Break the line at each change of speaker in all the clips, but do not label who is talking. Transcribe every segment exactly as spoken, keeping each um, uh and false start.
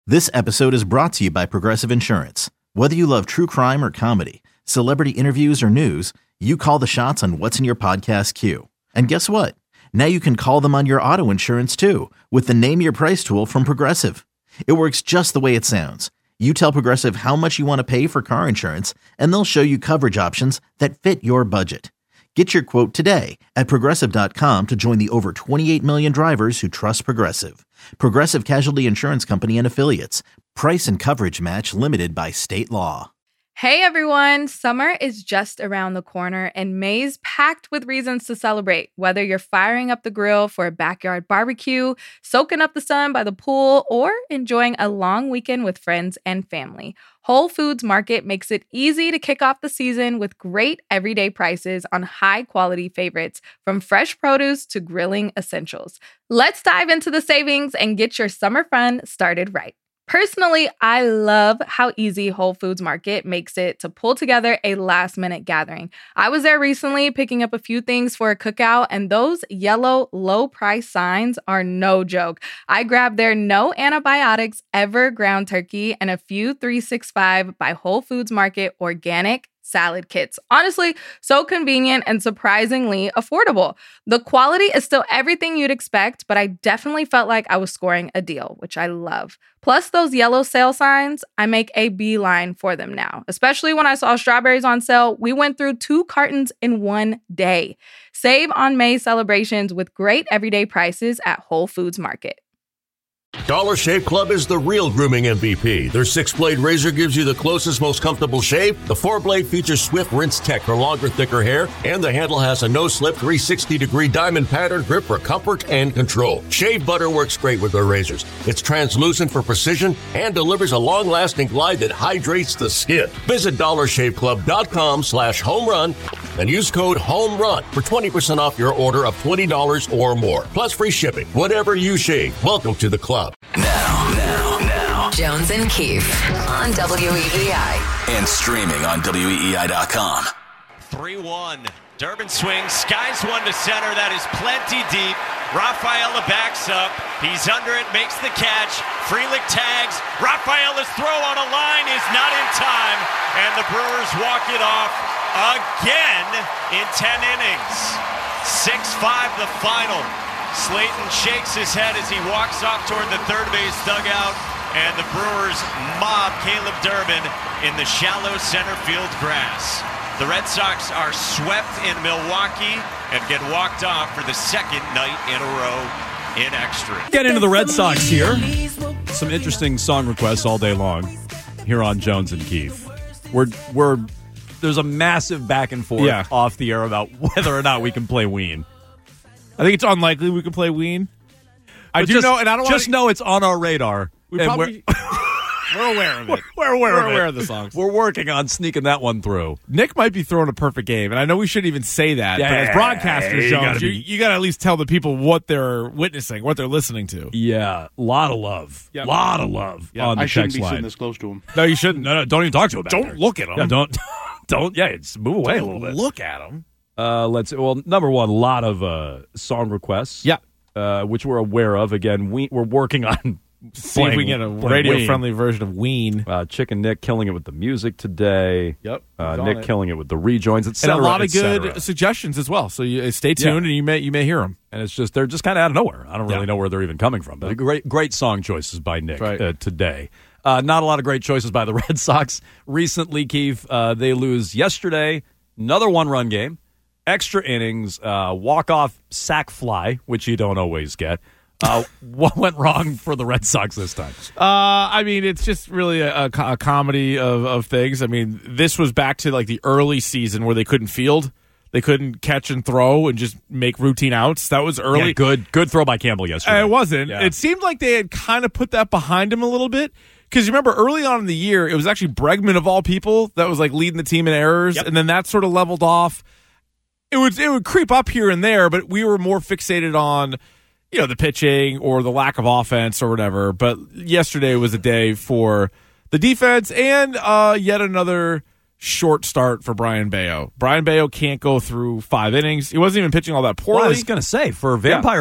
This episode is brought to you by Progressive Insurance. Whether you love true crime or comedy, celebrity interviews or news, you call the shots on what's in your podcast queue. And guess what? Now you can call them on your auto insurance too with the Name Your Price tool from Progressive. It works just the way it sounds. You tell Progressive how much you want to pay for car insurance, and they'll show you coverage options that fit your budget. Get your quote today at Progressive dot com to join the over twenty-eight million drivers who trust Progressive. Progressive Casualty Insurance Company and Affiliates. Price and coverage match limited by state law.
Hey everyone, summer is just around the corner and May's packed with reasons to celebrate. Whether you're firing up the grill for a backyard barbecue, soaking up the sun by the pool, or enjoying a long weekend with friends and family, Whole Foods Market makes it easy to kick off the season with great everyday prices on high-quality favorites, from fresh produce to grilling essentials. Let's dive into the savings and get your summer fun started right. Personally, I love how easy Whole Foods Market makes it to pull together a last-minute gathering. I was there recently picking up a few things for a cookout, and those yellow low-price signs are no joke. I grabbed their no antibiotics ever ground turkey and a few three sixty-five by Whole Foods Market organic salad kits. Honestly, so convenient and surprisingly affordable. The quality is still everything you'd expect, but I definitely felt like I was scoring a deal, which I love. Plus those yellow sale signs, I make a beeline for them now. Especially when I saw strawberries on sale, we went through two cartons in one day. Save on May celebrations with great everyday prices at Whole Foods Market.
Dollar Shave Club is the real grooming M V P. Their six-blade razor gives you the closest, most comfortable shave. The four-blade features Swift Rinse Tech for longer, thicker hair. And the handle has a no-slip three sixty degree diamond pattern grip for comfort and control. Shave butter works great with their razors. It's translucent for precision and delivers a long-lasting glide that hydrates the skin. Visit dollar shave club dot com slash home run and use code HOMERUN for twenty percent off your order of twenty dollars or more. Plus free shipping. Whatever you shave, welcome to the club.
Now, now, now.
Jones and Keefe on W E E I.
And streaming on W E E I dot com.
three one. Durbin swings, skies one to center. That is plenty deep. Rafaela backs up. He's under it, makes the catch. Frelick tags. Rafaela's throw on a line is not in time. And the Brewers walk it off again in ten innings. six five the final. Slayton shakes his head as he walks off toward the third base dugout, and the Brewers mob Caleb Durbin in the shallow center field grass. The Red Sox are swept in Milwaukee and get walked off for the second night in a row in extra.
Get into the Red Sox here. Some interesting song requests all day long here on Jones and Keefe. We're we're there's a massive back and forth
yeah.
off the air about whether or not we can play Ween.
I think it's unlikely we could play Ween. I
but
do
just,
know, and I don't
just
wanna...
know it's on our radar.
We
and
probably, we're, we're aware of it.
We're, we're aware
we're
of
aware
it.
of the songs.
We're working on sneaking that one through.
Nick might be throwing a perfect game, and I know we shouldn't even say that.
Yeah,
but as broadcasters,
you
Jones,
gotta
you,
be...
you got to at least tell the people what they're witnessing, what they're listening to.
Yeah, a lot of love, a yep. lot of love
yep.
on the
I shouldn't
text
be
line.
sitting this close to him.
No, you shouldn't.
No, no, don't even talk to him. Back
don't
there.
look at him.
Yeah, don't, don't. Yeah, just move away
don't
a little bit.
Look at him.
Uh, let's. Well, number one, a lot of uh, song requests.
Yeah.
Uh, which we're aware of. Again, we, we're working on
see if we can get a radio-friendly version of Ween.
Uh, Chicken Nick killing it with the music today.
Yep.
Uh, Nick it. killing it with the rejoins, et cetera,
and a lot of good
cetera.
suggestions as well. So you, stay tuned, yeah. and you may you may hear them.
And it's just they're just kind of out of nowhere. I don't really
yeah.
know where they're even coming from. But great great song choices by Nick
right.
uh, today. Uh, not a lot of great choices by the Red Sox recently. Keith, uh, they lose yesterday. Another one-run game. Extra innings, uh, walk-off sac fly, which you don't always get. Uh, what went wrong for the Red Sox this time?
Uh, I mean, it's just really a, a, a comedy of, of things. I mean, this was back to like the early season where they couldn't field. They couldn't catch and throw and just make routine outs. That was early.
Yeah, good good throw by Campbell yesterday.
Uh, it wasn't.
Yeah.
It seemed like they had kind of put that behind him a little bit. Because you remember early on in the year, it was actually Bregman of all people that was like leading the team in errors.
Yep.
And then that sort of leveled off. It would, it would creep up here and there, but we were more fixated on, you know, the pitching or the lack of offense or whatever. But yesterday was a day for the defense and uh, yet another short start for Brian Bayo. Brian Bayo can't go through five innings. He wasn't even pitching all that poorly.
Well, I was going to say, for Vampire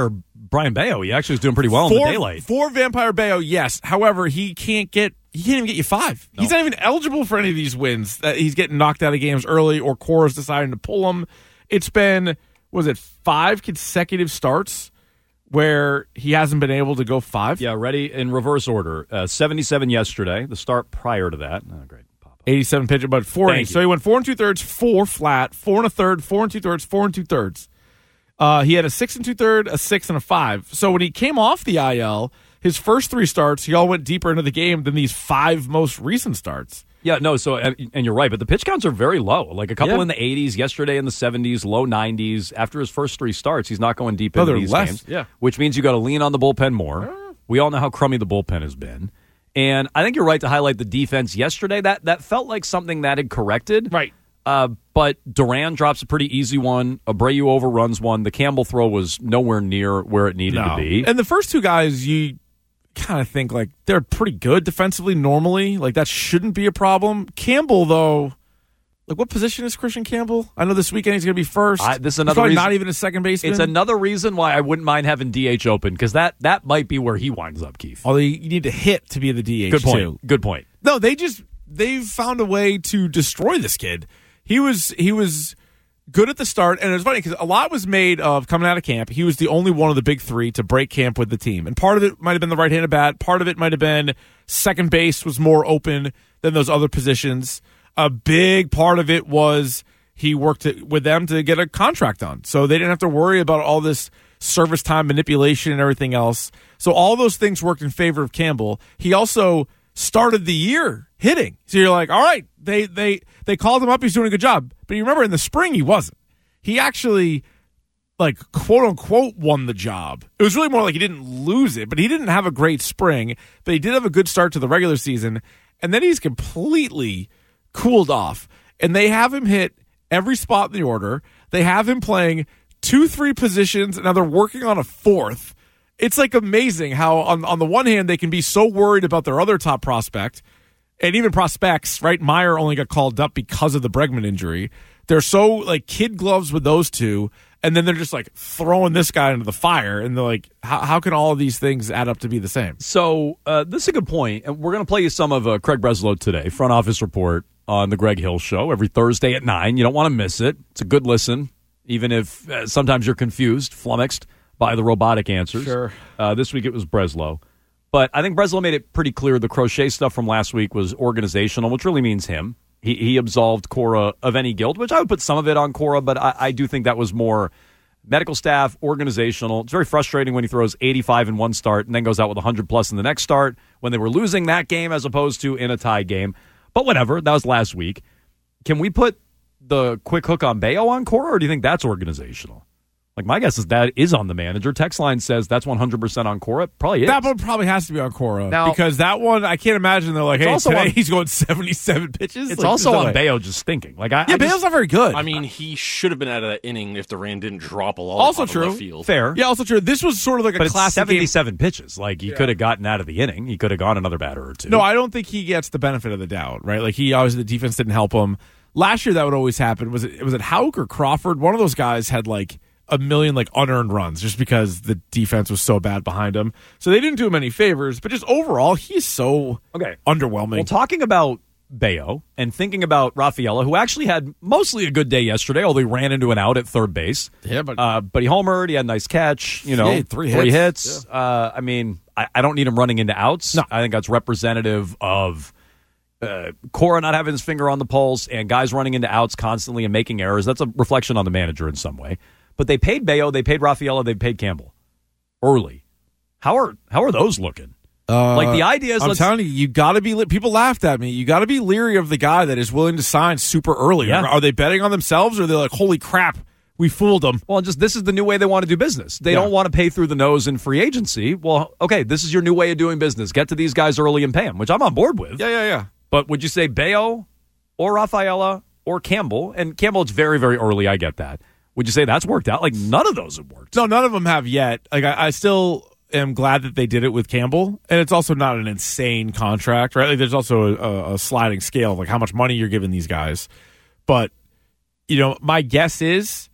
Brian Bayo, he actually was doing pretty well
for,
in the daylight.
For Vampire Bayo, yes. However, he can't get he can't even get you five. No. He's not even eligible for any of these wins. That he's getting knocked out of games early, or Cora's deciding to pull him. It's been, was it five consecutive starts where he hasn't been able to go five?
Yeah, ready in reverse order. Uh, seventy-seven yesterday, the start prior to that. Oh, great.
eighty-seven pitch, but four innings. So he went four and two thirds, four flat, four and a third, four and two thirds, four and two thirds. Uh, he had a six and two third, a six and a five. So when he came off the I L, his first three starts, he all went deeper into the game than these five most recent starts.
Yeah, no, so, and you're right, but the pitch counts are very low. Like a couple
Yeah.
in the eighties, yesterday in the seventies, low nineties. After his first three starts, he's not going deep
No,
into
they're
these
less,
games.
yeah.
Which means you got to lean on the bullpen more. We all know how crummy the bullpen has been. And I think you're right to highlight the defense yesterday. That that felt like something that had corrected.
Right.
Uh, but Duran drops a pretty easy one. Abreu overruns one. The Campbell throw was nowhere near where it needed
No.
to be.
And the first two guys, you kind of think like they're pretty good defensively normally. Like that shouldn't be a problem. Campbell, though, like what position is Christian Campbell? I know this weekend he's going to be first.
I, this is
He's
another
probably
reason,
not even a second baseman.
It's another reason why I wouldn't mind having D H open, because that, that might be where he winds up, Keith.
Although you need to hit to be the D H
Good point.
too.
Good point.
No, they just they've found a way to destroy this kid. He was he was good at the start, and it was funny because a lot was made of coming out of camp. He was the only one of the big three to break camp with the team, and part of it might have been the right-handed bat. Part of it might have been second base was more open than those other positions. A big part of it was he worked with them to get a contract done, so they didn't have to worry about all this service time manipulation and everything else. So all those things worked in favor of Campbell. He also started the year hitting. So you're like, all right, they they they called him up. He's doing a good job. But you remember in the spring, he wasn't. He actually, like, quote unquote, won the job. It was really more like he didn't lose it, but he didn't have a great spring. But he did have a good start to the regular season. And then he's completely cooled off. And they have him hit every spot in the order. They have him playing two, three positions, and now they're working on a fourth. It's like amazing how on, on the one hand they can be so worried about their other top prospect and even prospects, right? Meyer only got called up because of the Bregman injury. They're so like kid gloves with those two, and then they're just like throwing this guy into the fire, and they're like, how, how can all of these things add up to be the same?
So uh, this is a good point, and we're going to play you some of uh, Craig Breslow today, front office report on the Greg Hill Show every Thursday at nine. You don't want to miss it. It's a good listen, even if uh, sometimes you're confused, flummoxed by the robotic answers.
Sure.
Uh, this week it was Breslow. But I think Breslow made it pretty clear the Crochet stuff from last week was organizational, which really means him. He he absolved Cora of any guilt, which I would put some of it on Cora, but I, I do think that was more medical staff, organizational. It's very frustrating when he throws eighty-five in one start and then goes out with one hundred plus in the next start when they were losing that game as opposed to in a tie game. But whatever, that was last week. Can we put the quick hook on Bayo on Cora, or do you think that's organizational? Like, my guess is that is on the manager. Text line says that's one hundred percent on Cora. It probably is.
That one probably has to be on Cora.
Now-
because that one, I can't imagine they're like, hey,
also
today
on-
he's going seventy-seven pitches.
It's
Like,
also
there's no
on
way.
Bayo just stinking. Like, I,
Yeah,
I
Bayo's
just,
not very good.
I mean, he should have been out of that inning if Duran didn't drop a lollipop
Also
in
true.
left field.
fair.
Yeah, also true. This was sort of like a
But it's
classic game.
seventy-seven pitches. Like, he could have gotten out of the inning. He could have gone another batter or two.
No, I don't think he gets the benefit of the doubt, right? Like, he obviously, the defense didn't help him. Last year, that would always happen. Was it, was it Houck or Crawford? One of those guys had, like, a million, like, unearned runs just because the defense was so bad behind him. So they didn't do him any favors. But just overall, he's so
Okay.
underwhelming.
Well, talking about Bayo and thinking about Rafaela, who actually had mostly a good day yesterday, although he ran into an out at third base.
Yeah, but-
uh, but he homered. He had a nice catch. You know,
Yeah, he had three
three
hits.
hits. Uh, I mean, I, I don't need him running into outs.
No.
I think that's representative of uh, Cora not having his finger on the pulse and guys running into outs constantly and making errors. That's a reflection on the manager in some way. But they paid Bayo, they paid Rafaela, they paid Campbell early. How are how are those looking?
Uh,
Like, the idea is,
I'm
let's-
telling you, you got to be. Le- people laughed at me. You got to be leery of the guy that is willing to sign super early.
Yeah.
Are they betting on themselves, or are they like, holy crap, we fooled them?
Well, just this is the new way they want to do business. They
Yeah.
don't want to pay through the nose in free agency. Well, okay, this is your new way of doing business. Get to these guys early and pay them, which I'm on board with.
Yeah, yeah, yeah.
But would you say Bayo or Rafaela or Campbell? And Campbell, it's very, very early. I get that. Would you say that's worked out? Like, none of those have worked.
No, none of them have yet. Like, I, I still am glad that they did it with Campbell, and it's also not an insane contract, right? Like, there's also a, a sliding scale of like how much money you're giving these guys. But you know, my guess is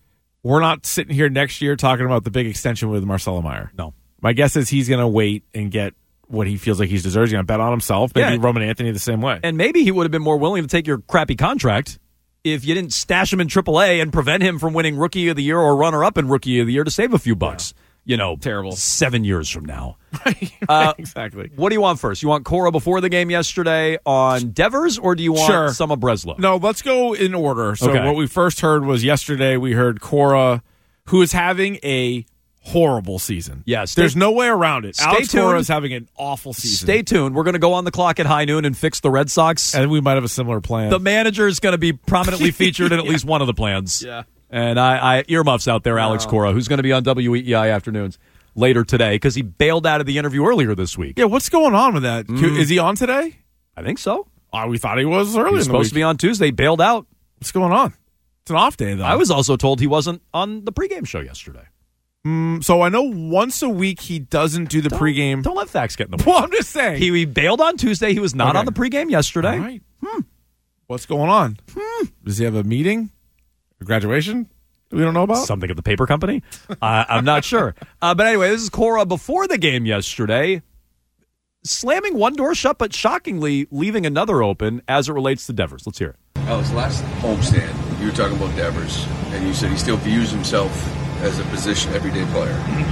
we're not sitting here next year talking about the big extension with Marcelo Meyer.
No.
My guess is he's going to wait and get what he feels like he deserves. He's going to bet on himself. Maybe
Yeah.
Roman Anthony the same way.
And maybe he would have been more willing to take your crappy contract if you didn't stash him in triple A and prevent him from winning Rookie of the Year or runner-up in Rookie of the Year to save a few bucks. Yeah. You know,
terrible.
Seven years from now.
uh, exactly.
What do you want first? You want Cora before the game yesterday on Devers, or do you want
Sure.
some of Breslow?
No, let's go in order. So
Okay.
what we first heard was yesterday we heard Cora, who is having a horrible season.
Yeah, stay-
There's no way around it.
Stay
Alex
tuned.
Cora is having an awful season.
Stay tuned. We're going to go on the clock at high noon and fix the Red Sox.
And we might have a similar plan.
The manager is going to be prominently featured in at least one of the plans.
Yeah.
And I, I earmuffs out there, Alex Cora, who's going to be on W E E I afternoons later today because he bailed out of the interview earlier this week.
Yeah, what's going on with that?
Mm.
Is he on today?
I think so.
Oh, we thought he was early
He was
in the
supposed
week.
to be on Tuesday. Bailed out.
What's going on? It's an off day, though.
I was also told he wasn't on the pregame show yesterday.
Mm, so I know once a week he doesn't do the
Don't-
pregame.
Don't let facts get in the way.
Well, I'm just saying.
He, he bailed on Tuesday. He was not
Okay.
on the pregame yesterday.
All right. Hmm. What's going on? Hmm. Does he have a meeting? A graduation? We don't know about?
Something at the paper company? uh, I'm not sure. Uh, but anyway, this is Cora before the game yesterday, slamming one door shut, but shockingly leaving another open as it relates to Devers. Let's hear it.
Alex, last homestand, you were talking about Devers, and you said he still views himself as a position everyday player.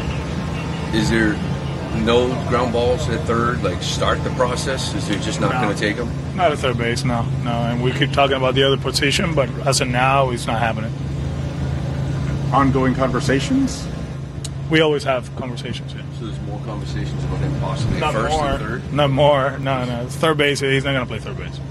Is there no ground balls at third, like start the process? Is he just not
No.
going to take them?
Not at third base, no. No, and we keep talking about the other position, but as of now, it's not happening.
Ongoing conversations?
We always have conversations, yeah.
So there's more conversations about him possibly
Not
at first
more.
and third?
Not more. No, no. It's third base, he's not going to play third base.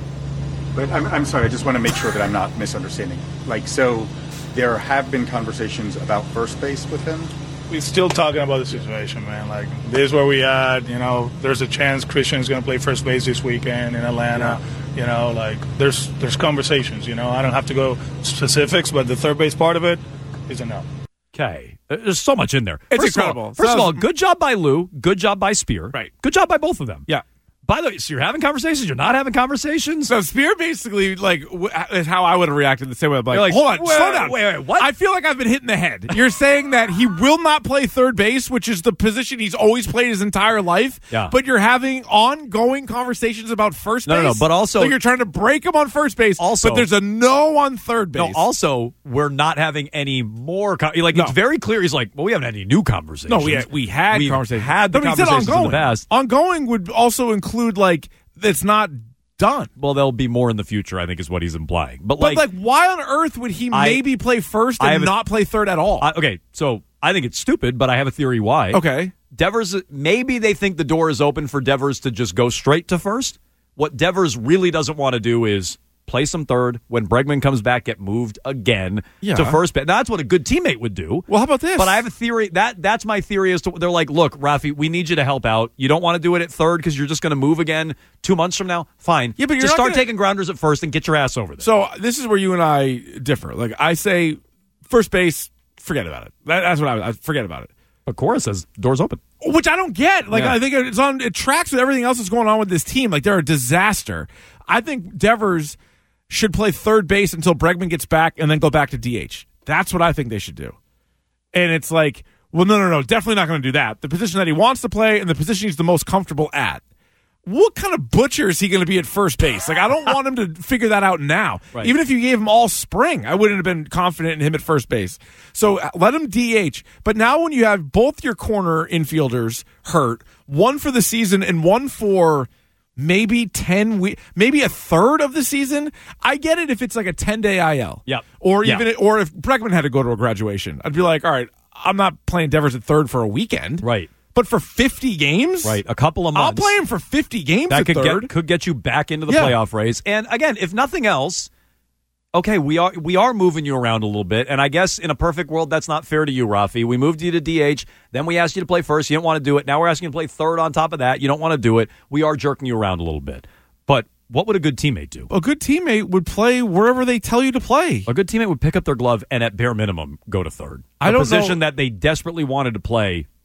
But I'm, I'm sorry, I just want to make sure that I'm not misunderstanding. Like, so there have been conversations about first base with him?
We're still talking about the situation, man. Like, this is where we at. You know, there's a chance Christian's going to play first base this weekend in Atlanta. Yeah. You know, like, there's there's conversations, you know. I don't have to go specifics, but the third base part of it is a no.
Okay. There's so much in there.
It's
first
incredible.
Of all, first
So
of all,
that was-
good job by Lou. Good job by Spear.
Right.
Good job by both of them.
Yeah.
By the way, so you're having conversations? You're not having conversations?
So Spear basically, like, w- is how I would have reacted the same way. I'm like,
You're like,
hold on,
wait,
slow down.
wait, wait, what?
I feel like I've been hit in the head. You're saying that he will not play third base, which is the position he's always played his entire life.
Yeah.
But you're having ongoing conversations about first
No,
base.
no, no, but also-
so you're trying to break him on first base.
Also-
but there's a no on third base.
No, also, we're not having any more. Con- like,
No.
it's very clear. He's like, well, we haven't had any new conversations.
No, we had, we had
We've
conversations.
had the
No, but he said
conversations in
ongoing.
the past.
Ongoing would also include like it's not done.
Well, there'll be more in the future, I think, is what he's implying. But,
But
like,
like, why on earth would he
I-
maybe play first
I
and
have a-
not play third at all?
I- okay, so I think it's stupid, but I have a theory why.
okay.
Devers, maybe they think the door is open for Devers to just go straight to first. What Devers really doesn't want to do is play some third. When Bregman comes back, get moved again
Yeah.
to first base. Now, that's what a good teammate would do.
Well, how about this?
But I have a theory. That That's my theory. Is to, they're like, look, Rafi, we need you to help out. You don't want to do it at third because you're just going to move again two months from now? Fine.
Yeah, but you're
just
not
start
gonna-
taking grounders at first and get your ass over there.
So this is where you and I differ. Like I say, first base, forget about it. That, that's what I, I forget about it.
But Cora says doors open.
Which I don't get. Like
Yeah.
I think it's on. It tracks with everything else that's going on with this team. Like they're a disaster. I think Devers should play third base until Bregman gets back, and then go back to D H. That's what I think they should do. And it's like, well, no, no, no, definitely not going to do that. The position that he wants to play and the position he's the most comfortable at. What kind of butcher is he going to be at first base? Like, I don't want him to figure that out now.
Right.
Even if you gave him all spring, I wouldn't have been confident in him at first base. So uh, let him D H. But now when you have both your corner infielders hurt, one for the season and one for maybe ten weeks, maybe a third of the season, I get it if it's like a ten-day I L.
Yep.
Or
Yeah.
even or if Bregman had to go to a graduation, I'd be like, all right, I'm not playing Devers at third for a weekend.
Right.
But for fifty games?
Right. A couple of months.
I'll play him for fifty games
that
at
could
third.
get could get you back into the
Yeah.
playoff race. And again, if nothing else, okay, we are we are moving you around a little bit. And I guess in a perfect world, that's not fair to you, Rafi. We moved you to D H, then we asked you to play first. You didn't want to do it. Now we're asking you to play third on top of that. You don't want to do it. We are jerking you around a little bit. But what would a good teammate do?
A good teammate would play wherever they tell you to play.
A good teammate would pick up their glove and at bare minimum go to third.
I
A
don't
position
know-
that they desperately wanted to play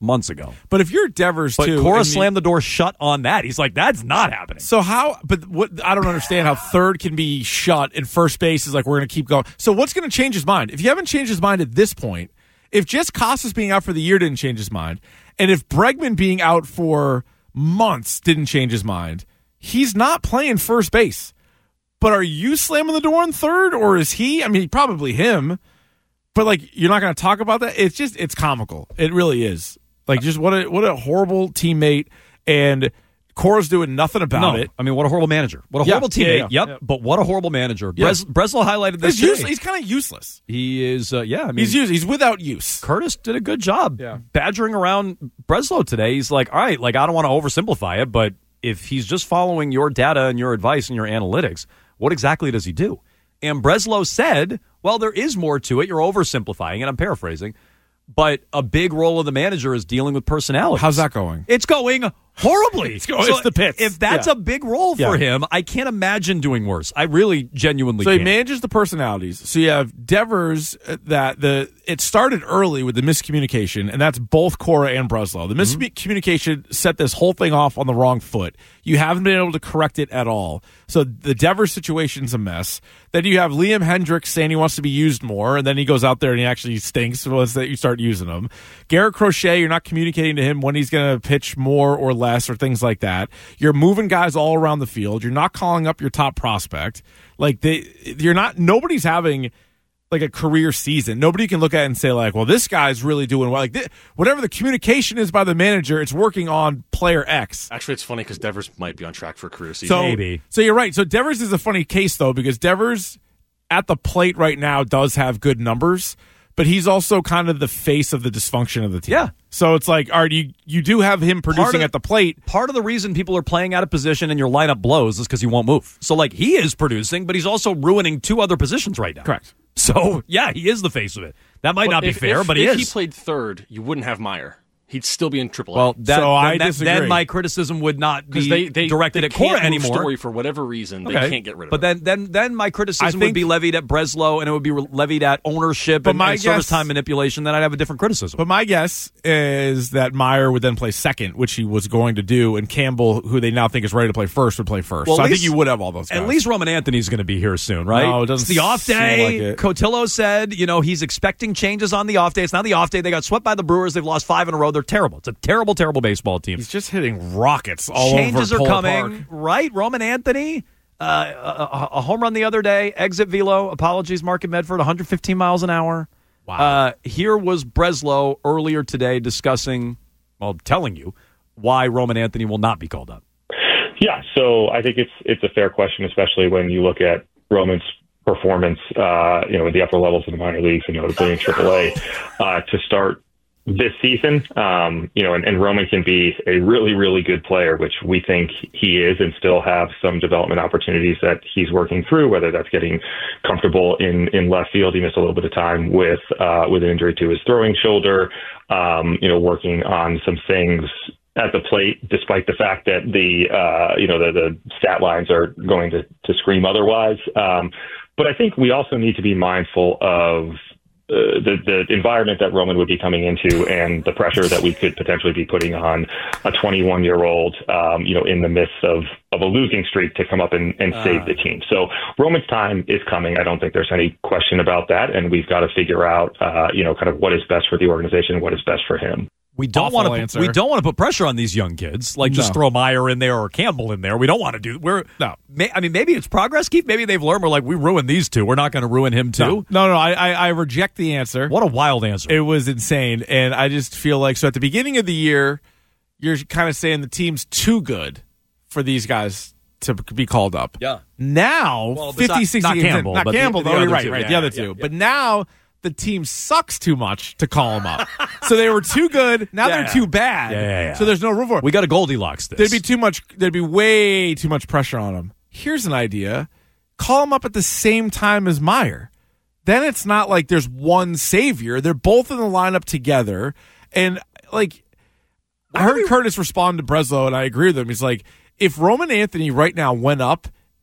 months ago.
But if you're Devers,
but
too.
Cora
and
slammed
you,
the door shut on that. He's like, that's not happening.
So how, but what, I don't understand how third can be shut and first base is like, we're going to keep going. So what's going to change his mind? If you haven't changed his mind at this point, if just Casas being out for the year didn't change his mind, and if Bregman being out for months didn't change his mind, he's not playing first base. But are you slamming the door on third, or is he? I mean, probably him. But like, you're not going to talk about that. It's just, it's comical. It really is. Like, just what a what a horrible teammate, and Cora's doing nothing about
no,
it.
I mean, what a horrible manager. What a
Yeah,
horrible teammate.
yeah, yeah,
yep,
yeah.
but what a horrible manager.
Yeah.
Bres- Breslow highlighted this.
He's,
today.
he's kind of useless.
He is. Uh, yeah, I mean,
he's use, he's without use.
Curtis did a good job
Yeah.
badgering around Breslow today. He's like, all right, like I don't want to oversimplify it, but if he's just following your data and your advice and your analytics, what exactly does he do? And Breslow said, well, there is more to it. You're oversimplifying, and I'm paraphrasing. But a big role of the manager is dealing with personalities.
How's that going?
It's going horribly.
it's, going, so it's the pits.
If that's
yeah.
a big role for
yeah.
him, I can't imagine doing worse. I really genuinely
So
can't.
he manages the personalities. So you have Devers that the it started early with the miscommunication, and that's both Cora and Breslow. The miscommunication mm-hmm. set this whole thing off on the wrong foot. You haven't been able to correct it at all. So the Devers situation's a mess. Then you have Liam Hendricks saying he wants to be used more, and then he goes out there and he actually stinks once that you start using him. Garrett Crochet, you're not communicating to him when he's going to pitch more or less or things like that. You're moving guys all around the field. You're not calling up your top prospect. Like they, you're not. Nobody's having like a career season. Nobody can look at it and say like, well, this guy's really doing well. Like this, whatever the communication is by the manager, it's working on player X.
Actually, it's funny because Devers might be on track for a career season.
So,
Maybe.
So you're right. So Devers is a funny case though, because Devers at the plate right now does have good numbers, but he's also kind of the face of the dysfunction of the team.
Yeah.
So it's like, all right, you, you do have him producing
of,
at the plate.
Part of the reason people are playing out of position and your lineup blows is because he won't move. So, like, he is producing, but he's also ruining two other positions right now.
Correct.
So, yeah, he is the face of it. That might
But
not be
if,
fair,
if,
but he
if
is.
If he played third, you wouldn't have Meyer. He'd still be in triple A.
Well, that,
so
then,
I
that,
disagree.
then my criticism would not be
they, they,
directed
they
at Cora
can't move
anymore.
Story for whatever reason,
Okay.
they can't get rid of
But
him.
then, then, then my criticism
think-
would be levied at Breslow, and it would be re- levied at ownership
But
and,
my
and service
guess-
time manipulation. Then I'd have a different criticism.
But my guess is that Meyer would then play second, which he was going to do, and Campbell, who they now think is ready to play first, would play first.
Well,
so
at
I think
least-
you would have all those guys.
At least Roman Anthony's going to be here soon, right?
No, it doesn't
It's the off
seem
day.
like it.
Cotillo said, you know, he's expecting changes on the off day. It's not the off day. They got swept by the Brewers. They've lost five in a row. They're terrible. It's a terrible, terrible baseball team.
He's just hitting rockets all
Changes
over
are
Polo
coming,
Park.
right? Roman Anthony, uh, a, a home run the other day. Exit velo. Apologies, Mark and Medford. one hundred fifteen miles an hour.
Wow.
Uh, here was Breslow earlier today discussing, well, telling you why Roman Anthony will not be called up.
Yeah, so I think it's it's a fair question, especially when you look at Roman's performance, uh, you know, in the upper levels of the minor leagues and notably in triple A uh, to start this season. Um, you know, and, and Roman can be a really, really good player, which we think he is, and still have some development opportunities that he's working through, whether that's getting comfortable in, in left field. He missed a little bit of time with uh, with an injury to his throwing shoulder, um, you know, working on some things at the plate, despite the fact that the, uh, you know, the, the stat lines are going to, to scream otherwise. Um, but I think we also need to be mindful of uh, the, the environment that Roman would be coming into and the pressure that we could potentially be putting on a twenty-one-year-old, um, you know, in the midst of, of a losing streak to come up and, and save uh. the team. So Roman's time is coming. I don't think there's any question about that. And we've got to figure out, uh, you know, kind of what is best for the organization, what is best for him.
We don't want to. We don't want to put pressure on these young kids. Like just
No.
throw Meyer in there or Campbell in there. We don't want to do. We're
No.
May, I mean, maybe it's progress, Keith. Maybe they've learned. We're like, we ruined these two. We're not going to ruin him too.
No, no, no I, I, I reject the answer.
What a wild answer.
It was insane. And I just feel like, so at the beginning of the year, you're kind of saying the team's too good for these guys to be called up.
Yeah.
Now,
Well,
fifty,
not-
sixty
not
games in-
Campbell,
not
but the-
Campbell,
the
though.
other
You're right,
two.
right.
Yeah,
the other
yeah,
two.
yeah.
But now the team sucks too much to call them up. So they were too good. Now
Yeah.
they're too bad.
Yeah, yeah, yeah.
So there's no room for it.
We got a Goldilocks this.
There'd be too much. There'd be way too much pressure on him. Here's an idea: call him up at the same time as Meyer. Then it's not like there's one savior. They're both in the lineup together, and like I heard Curtis respond to Breslow, and I agree with him. He's like, if Roman Anthony right now went up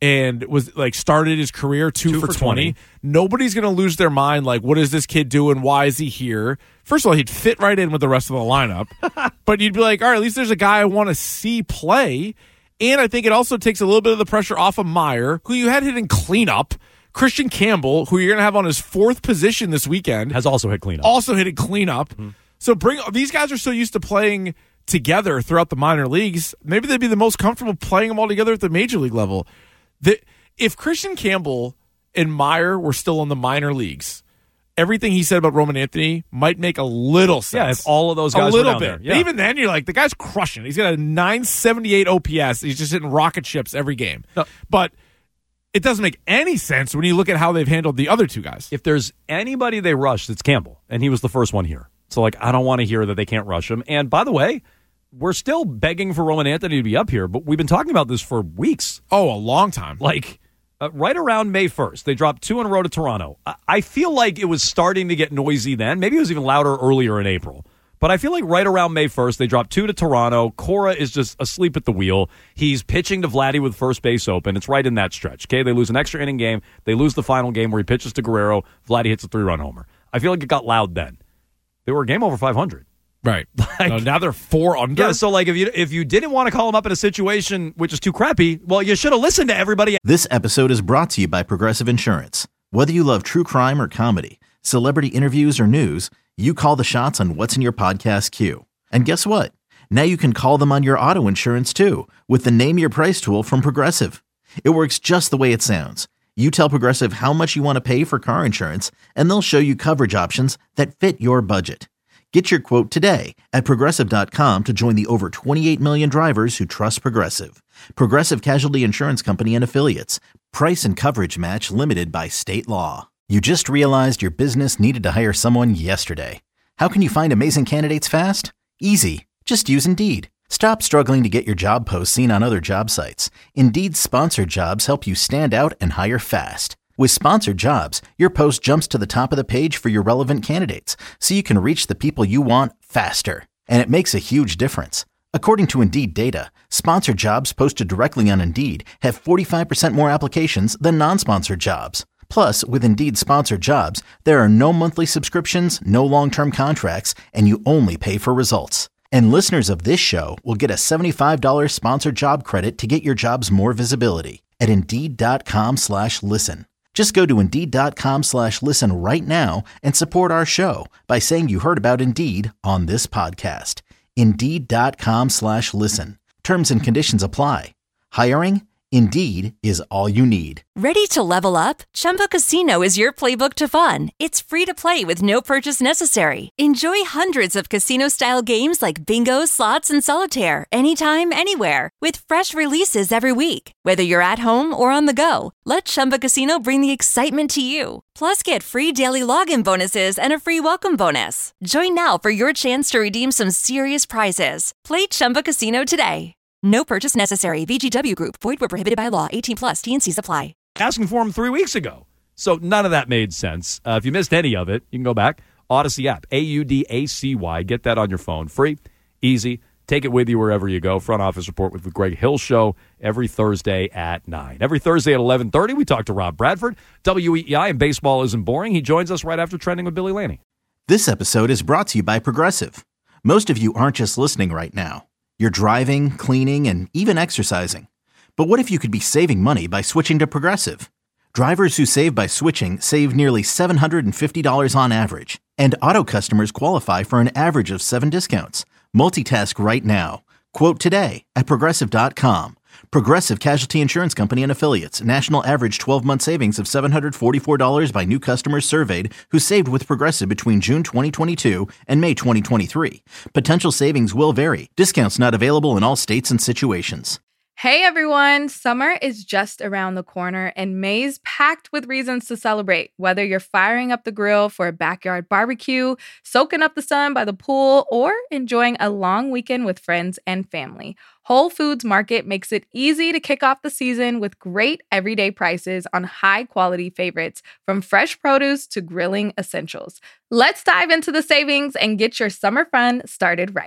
and was like started his career two,
Two
for,
for
twenty.
twenty.
Nobody's going to lose their mind. Like, what is this kid doing? Why is he here? First of all, he'd fit right in with the rest of the lineup, but you'd be like, all right, at least there's a guy I want to see play. And I think it also takes a little bit of the pressure off of Meyer, who you had hitting cleanup. Christian Campbell, who you're going to have on his fourth position this weekend,
has also hit cleanup.
Also hitting cleanup.
Mm-hmm.
So bring these guys are so used to playing together throughout the minor leagues. Maybe they'd be the most comfortable playing them all together at the major league level. The, if Christian Campbell and Meyer were still in the minor leagues, everything he said about Roman Anthony might make a little sense.
Yeah, if all of those guys
a little
were down
bit.
there. Yeah.
But even then, you're like, the guy's crushing. He's got a nine seventy-eight O P S. He's just hitting rocket ships every game.
No.
But it doesn't make any sense when you look at how they've handled the other two guys.
If there's anybody they rushed, it's Campbell, and he was the first one here. So, like, I don't want to hear that they can't rush him. And by the way, we're still begging for Roman Anthony to be up here, but we've been talking about this for weeks.
Oh, a long time.
Like, uh, right around May first, they dropped two in a row to Toronto. I-, I feel like it was starting to get noisy then. Maybe it was even louder earlier in April. But I feel like right around May first, they dropped two to Toronto. Cora is just asleep at the wheel. He's pitching to Vladdy with first base open. It's right in that stretch. Okay, they lose an extra inning game. They lose the final game where he pitches to Guerrero. Vladdy hits a three-run homer. I feel like it got loud then. They were a game over five hundred.
Right.
Like,
no, now they're four under.
Yeah, so like if you if you didn't want to call him up in a situation which is too crappy, well, you should have listened to everybody.
This episode is brought to you by Progressive Insurance. Whether you love true crime or comedy, celebrity interviews or news, you call the shots on what's in your podcast queue. And guess what? Now you can call them on your auto insurance too with the Name Your Price tool from Progressive. It works just the way it sounds. You tell Progressive how much you want to pay for car insurance, and they'll show you coverage options that fit your budget. Get your quote today at Progressive dot com to join the over twenty-eight million drivers who trust Progressive. Progressive Casualty Insurance Company and Affiliates. Price and coverage match limited by state law. You just realized your business needed to hire someone yesterday. How can you find amazing candidates fast? Easy. Just use Indeed. Stop struggling to get your job posts seen on other job sites. Indeed's sponsored jobs help you stand out and hire fast. With sponsored jobs, your post jumps to the top of the page for your relevant candidates, so you can reach the people you want faster. And it makes a huge difference. According to Indeed data, sponsored jobs posted directly on Indeed have forty-five percent more applications than non-sponsored jobs. Plus, with Indeed sponsored jobs, there are no monthly subscriptions, no long-term contracts, and you only pay for results. And listeners of this show will get a seventy-five dollars sponsored job credit to get your jobs more visibility at Indeed.com slash listen. Just go to Indeed.com slash listen right now and support our show by saying you heard about Indeed on this podcast. Indeed.com slash listen. Terms and conditions apply. Hiring? Indeed is all you need.
Ready to level up? Chumba Casino is your playbook to fun. It's free to play with no purchase necessary. Enjoy hundreds of casino-style games like bingo, slots, and solitaire anytime, anywhere with fresh releases every week. Whether you're at home or on the go, let Chumba Casino bring the excitement to you. Plus, get free daily login bonuses and a free welcome bonus. Join now for your chance to redeem some serious prizes. Play Chumba Casino today. No purchase necessary. V G W Group. Void where prohibited by law. eighteen plus. T and C's apply.
Asking for him three weeks ago. So none of that made sense. Uh, if you missed any of it, you can go back. Odyssey app. A U D A C Y. Get that on your phone. Free. Easy. Take it with you wherever you go. Front Office Report with the Greg Hill Show every Thursday at nine. Every Thursday at eleven thirty, we talk to Rob Bradford. W E E I and Baseball Isn't Boring. He joins us right after Trending with Billy Laney.
This episode is brought to you by Progressive. Most of you aren't just listening right now. You're driving, cleaning, and even exercising. But what if you could be saving money by switching to Progressive? Drivers who save by switching save nearly seven hundred fifty dollars on average. And auto customers qualify for an average of seven discounts. Multitask right now. Quote today at Progressive dot com. Progressive Casualty Insurance Company and Affiliates. National average twelve-month savings of seven hundred forty-four dollars by new customers surveyed who saved with Progressive between June twenty twenty-two and May twenty twenty-three. Potential savings will vary. Discounts not available in all states and situations.
Hey everyone, summer is just around the corner and May's packed with reasons to celebrate. Whether you're firing up the grill for a backyard barbecue, soaking up the sun by the pool, or enjoying a long weekend with friends and family, Whole Foods Market makes it easy to kick off the season with great everyday prices on high-quality favorites, from fresh produce to grilling essentials. Let's dive into the savings and get your summer fun started right.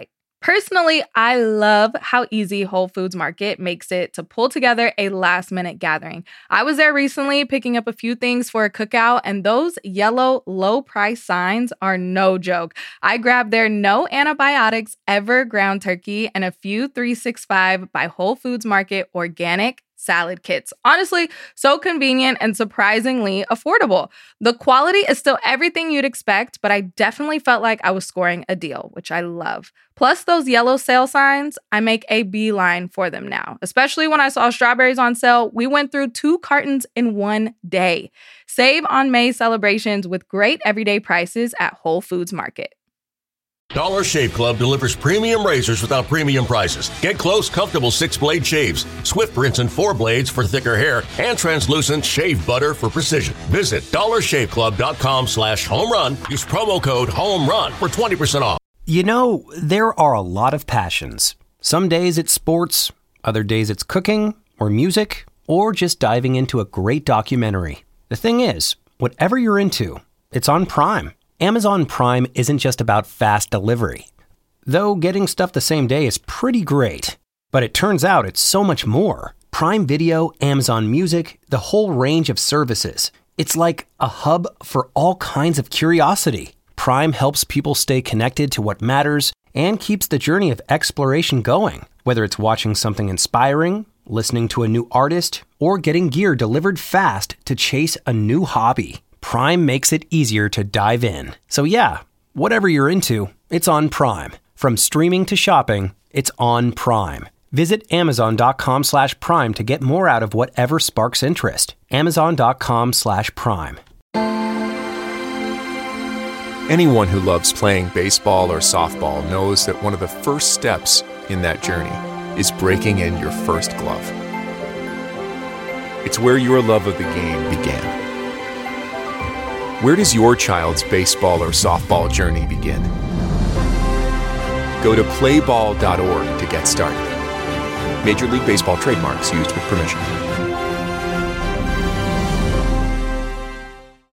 Personally, I love how easy Whole Foods Market makes it to pull together a last-minute gathering. I was there recently picking up a few things for a cookout, and those yellow low-price signs are no joke. I grabbed their no antibiotics ever ground turkey and a few three sixty-five by Whole Foods Market organic salad kits. Honestly, so convenient and surprisingly affordable. The quality is still everything you'd expect, but I definitely felt like I was scoring a deal, which I love. Plus those yellow sale signs, I make a beeline for them now. Especially when I saw strawberries on sale, we went through two cartons in one day. Save on May celebrations with great everyday prices at Whole Foods Market.
Dollar Shave Club delivers premium razors without premium prices. Get close, comfortable six-blade shaves, swift rinse and four blades for thicker hair, and translucent shave butter for precision. Visit dollar shave club dot com slash home run. Use promo code HOMERUN for twenty percent off.
You know, there are a lot of passions. Some days it's sports, other days it's cooking or music, or just diving into a great documentary. The thing is, whatever you're into, it's on Prime. Amazon Prime isn't just about fast delivery. Though getting stuff the same day is pretty great. But it turns out it's so much more. Prime Video, Amazon Music, the whole range of services. It's like a hub for all kinds of curiosity. Prime helps people stay connected to what matters and keeps the journey of exploration going. Whether it's watching something inspiring, listening to a new artist, or getting gear delivered fast to chase a new hobby. Prime makes it easier to dive in. So yeah, whatever you're into, it's on Prime. From streaming to shopping, it's on Prime. Visit amazon.com slash prime to get more out of whatever sparks interest. Amazon.com slash prime.
Anyone who loves playing baseball or softball knows that one of the first steps in that journey is breaking in your first glove. It's where your love of the game began. Where does your child's baseball or softball journey begin? Go to play ball dot org to get started. Major League Baseball trademarks used with permission.